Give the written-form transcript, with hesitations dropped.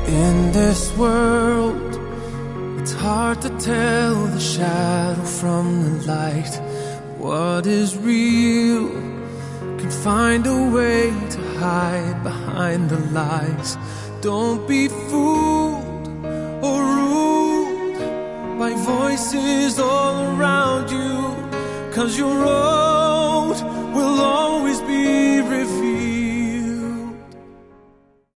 In this world, it's hard to tell the shadow from the light. What is real can find a way to hide behind the lies. Don't be fooled or ruled by voices all around you, 'cause you're all